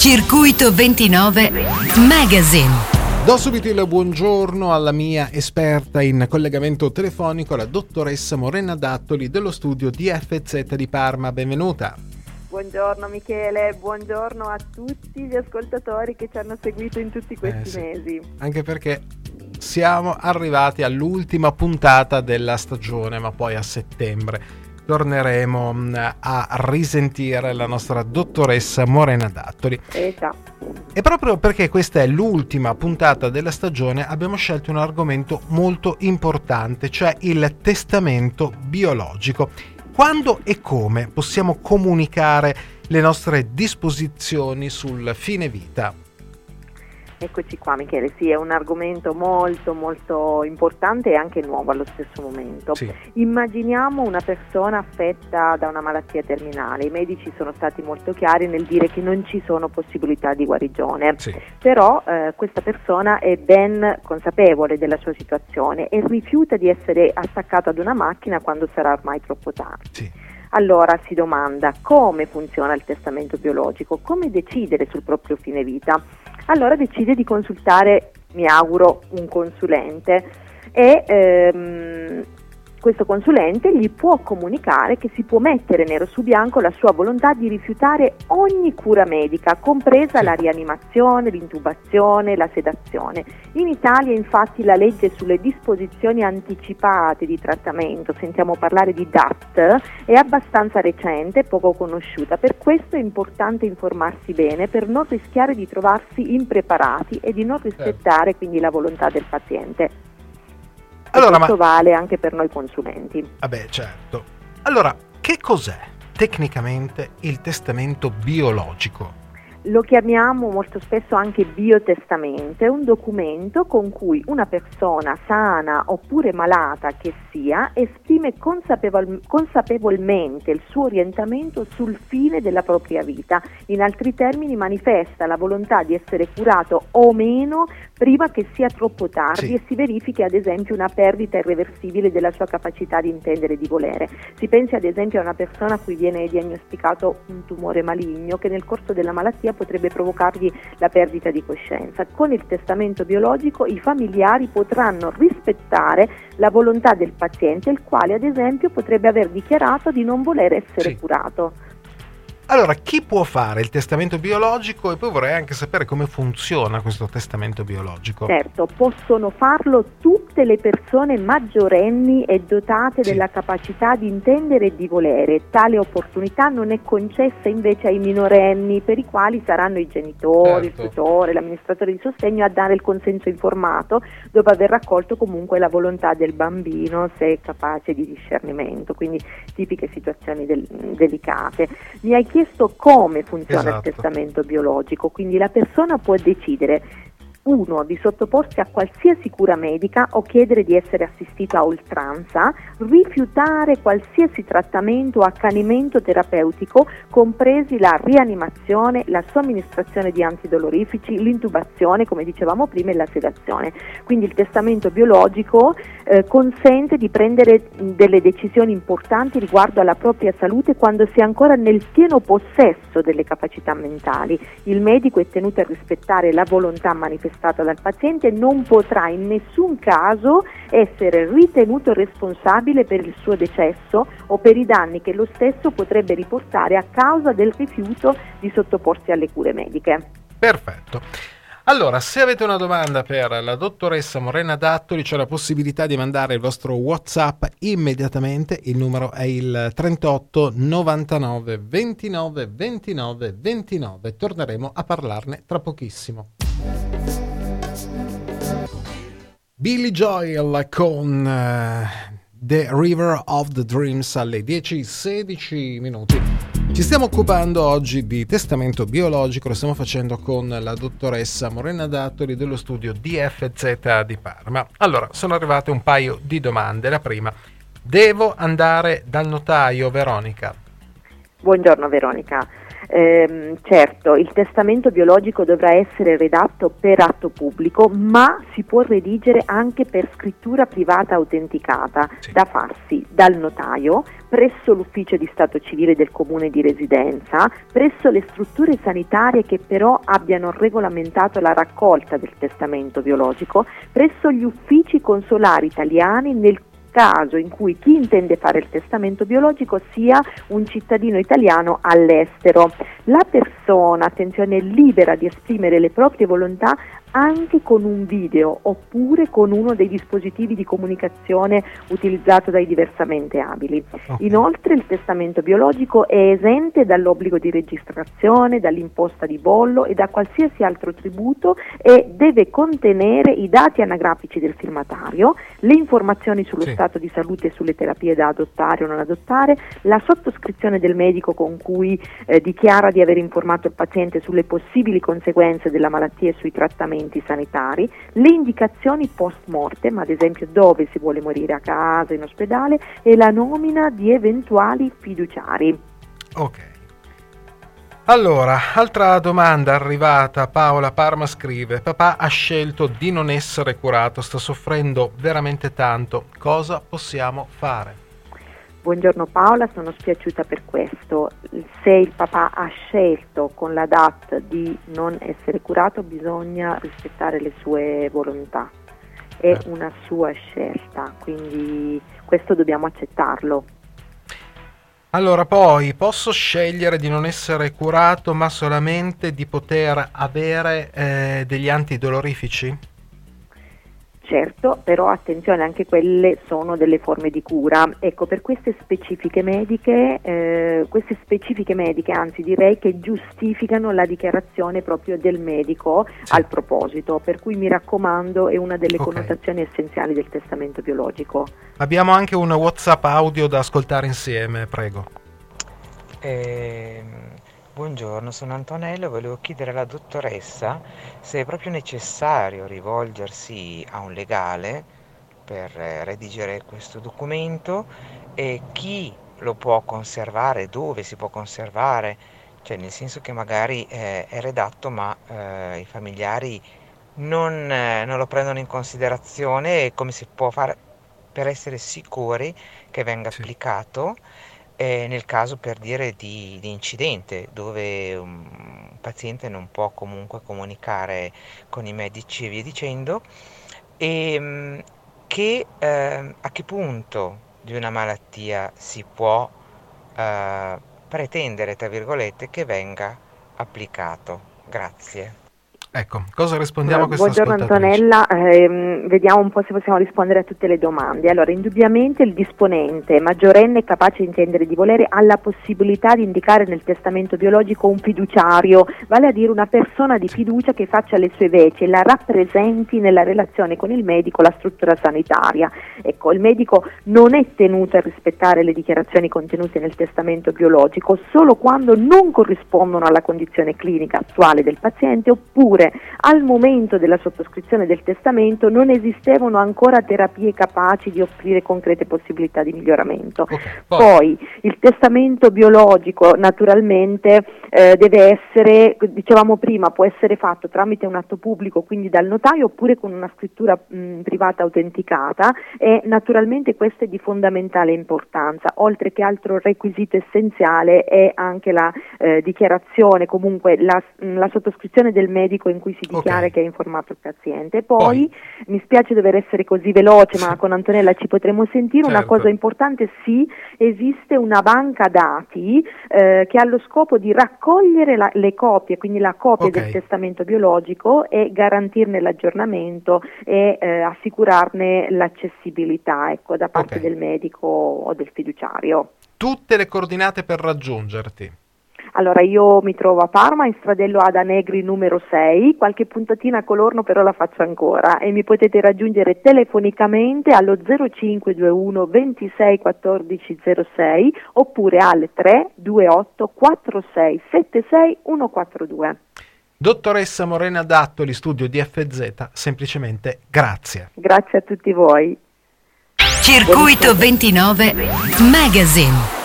Circuito 29 Magazine. Do subito il buongiorno alla mia esperta in collegamento telefonico, la dottoressa Morena Dattoli dello studio DFZ di Parma. Benvenuta. Buongiorno Michele, buongiorno a tutti gli ascoltatori che ci hanno seguito in tutti questi mesi. Anche perché siamo arrivati all'ultima puntata della stagione, ma poi a settembre torneremo a risentire la nostra dottoressa Morena Dattoli. E proprio perché questa è l'ultima puntata della stagione abbiamo scelto un argomento molto importante, cioè il testamento biologico. Quando e come possiamo comunicare le nostre disposizioni sul fine vita? Eccoci qua Michele, sì, è un argomento molto molto importante e anche nuovo allo stesso momento. Sì. Immaginiamo una persona affetta da una malattia terminale. I medici sono stati molto chiari nel dire che non ci sono possibilità di guarigione, Sì. Però questa persona è ben consapevole della sua situazione e rifiuta di essere attaccato ad una macchina quando sarà ormai troppo tardi. Sì. Allora si domanda come funziona il testamento biologico, come decidere sul proprio fine vita. Allora decide di consultare, mi auguro, un consulente e questo consulente gli può comunicare che si può mettere nero su bianco la sua volontà di rifiutare ogni cura medica, compresa la rianimazione, l'intubazione, la sedazione. In Italia infatti la legge sulle disposizioni anticipate di trattamento, sentiamo parlare di DAT, è abbastanza recente, poco conosciuta, per questo è importante informarsi bene per non rischiare di trovarsi impreparati e di non rispettare quindi la volontà del paziente. Allora, questo vale anche per noi consulenti. Vabbè, certo. Allora, che cos'è tecnicamente il testamento biologico? Lo chiamiamo molto spesso anche biotestamento, è un documento con cui una persona sana oppure malata che sia esprime consapevolmente il suo orientamento sul fine della propria vita, in altri termini manifesta la volontà di essere curato o meno prima che sia troppo tardi e si verifichi ad esempio una perdita irreversibile della sua capacità di intendere e di volere. Si pensi ad esempio a una persona a cui viene diagnosticato un tumore maligno che nel corso della malattia potrebbe provocargli la perdita di coscienza. Con il testamento biologico i familiari potranno rispettare la volontà del paziente, il quale ad esempio potrebbe aver dichiarato di non voler essere curato. Allora, chi può fare il testamento biologico? E poi vorrei anche sapere come funziona questo testamento biologico. Certo, possono farlo tutte le persone maggiorenni e dotate della capacità di intendere e di volere. Tale opportunità non è concessa invece ai minorenni, per i quali saranno i genitori, il tutore, l'amministratore di sostegno a dare il consenso informato dopo aver raccolto comunque la volontà del bambino, se è capace di discernimento, quindi tipiche situazioni delicate. Mi hai chiesto come funziona il testamento biologico, quindi la persona può decidere: 1. Di sottoporsi a qualsiasi cura medica o chiedere di essere assistito a oltranza, rifiutare qualsiasi trattamento o accanimento terapeutico, compresi la rianimazione, la somministrazione di antidolorifici, l'intubazione, come dicevamo prima, e la sedazione. Quindi il testamento biologico consente di prendere delle decisioni importanti riguardo alla propria salute quando si è ancora nel pieno possesso delle capacità mentali. Il medico è tenuto a rispettare la volontà manifestata dal paziente e non potrà in nessun caso essere ritenuto responsabile per il suo decesso o per i danni che lo stesso potrebbe riportare a causa del rifiuto di sottoporsi alle cure mediche. Perfetto. Allora, se avete una domanda per la dottoressa Morena Dattoli, c'è la possibilità di mandare il vostro WhatsApp immediatamente. Il numero è il 38 99 29 29 29. Torneremo a parlarne tra pochissimo. Billy Joel con The River of the Dreams alle 10:16. Ci stiamo occupando oggi di testamento biologico, lo stiamo facendo con la dottoressa Morena Dattoli dello studio DFZ di Parma. Allora, sono arrivate un paio di domande. La prima: devo andare dal notaio, Veronica? Buongiorno Veronica. Certo, il testamento biologico dovrà essere redatto per atto pubblico, ma si può redigere anche per scrittura privata autenticata, da farsi dal notaio, presso l'ufficio di stato civile del comune di residenza, presso le strutture sanitarie che però abbiano regolamentato la raccolta del testamento biologico, presso gli uffici consolari italiani nel caso in cui chi intende fare il testamento biologico sia un cittadino italiano all'estero. La persona, attenzione, è libera di esprimere le proprie volontà anche con un video oppure con uno dei dispositivi di comunicazione utilizzato dai diversamente abili. Inoltre il testamento biologico è esente dall'obbligo di registrazione, dall'imposta di bollo e da qualsiasi altro tributo e deve contenere i dati anagrafici del firmatario, le informazioni sullo stato di salute e sulle terapie da adottare o non adottare, la sottoscrizione del medico con cui dichiara di aver informato il paziente sulle possibili conseguenze della malattia e sui trattamenti sanitari, le indicazioni post mortem, ad esempio dove si vuole morire, a casa, in ospedale, e la nomina di eventuali fiduciari. Ok. Allora, altra domanda arrivata, Paola Parma scrive: papà ha scelto di non essere curato, sta soffrendo veramente tanto, cosa possiamo fare? Buongiorno Paola, sono spiaciuta per questo. Se il papà ha scelto con la DAT di non essere curato, bisogna rispettare le sue volontà. È una sua scelta, quindi questo dobbiamo accettarlo. Allora, poi posso scegliere di non essere curato, ma solamente di poter avere degli antidolorifici? Certo, però attenzione, anche quelle sono delle forme di cura. Ecco, per queste specifiche mediche, anzi direi che giustificano la dichiarazione proprio del medico al proposito, per cui mi raccomando, è una delle connotazioni essenziali del testamento biologico. Abbiamo anche un WhatsApp audio da ascoltare insieme, prego. Buongiorno, sono Antonello, volevo chiedere alla dottoressa se è proprio necessario rivolgersi a un legale per redigere questo documento e chi lo può conservare, dove si può conservare, cioè nel senso che magari è redatto ma i familiari non lo prendono in considerazione, e come si può fare per essere sicuri che venga applicato. Nel caso, per dire, di incidente dove un paziente non può comunque comunicare con i medici e via dicendo, e a che punto di una malattia si può pretendere, tra virgolette, che venga applicato. Grazie. Ecco, cosa rispondiamo a questa Buongiorno ascoltatrice? Antonella, vediamo un po' se possiamo rispondere a tutte le domande. Allora, indubbiamente il disponente maggiorenne capace di intendere di volere ha la possibilità di indicare nel testamento biologico un fiduciario, vale a dire una persona di fiducia che faccia le sue veci e la rappresenti nella relazione con il medico, la struttura sanitaria. Ecco, il medico non è tenuto a rispettare le dichiarazioni contenute nel testamento biologico solo quando non corrispondono alla condizione clinica attuale del paziente, oppure al momento della sottoscrizione del testamento non esistevano ancora terapie capaci di offrire concrete possibilità di miglioramento. Poi il testamento biologico naturalmente deve essere, dicevamo prima, può essere fatto tramite un atto pubblico, quindi dal notaio, oppure con una scrittura privata autenticata, e naturalmente questo è di fondamentale importanza. Oltre che altro requisito essenziale è anche la dichiarazione, comunque la sottoscrizione del medico in cui si dichiara che ha informato il paziente. Poi mi spiace dover essere così veloce, ma con Antonella ci potremo sentire. Una cosa importante: sì, esiste una banca dati che ha lo scopo di raccogliere le copie, quindi la copia del testamento biologico, e garantirne l'aggiornamento e assicurarne l'accessibilità, ecco, da parte del medico o del fiduciario. Tutte le coordinate per raggiungerti. Allora, io mi trovo a Parma, in Stradello Ada Negri numero 6, qualche puntatina a Colorno però la faccio ancora, e mi potete raggiungere telefonicamente allo 0521 26 14 06 oppure al 328 46 76 142. Dottoressa Morena Dattoli, studio DFZ, semplicemente grazie. Grazie a tutti voi. Circuito 29 Magazine.